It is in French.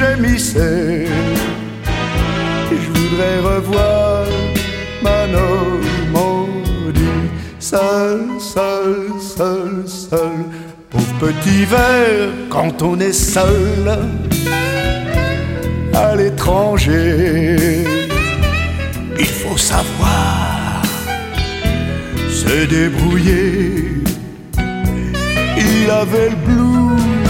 gémissait. Je voudrais revoir ma Normandie, seul, seul, seul, seul. Pauvre petit verre, quand on est seul à l'étranger, il faut savoir se débrouiller. Il avait le blues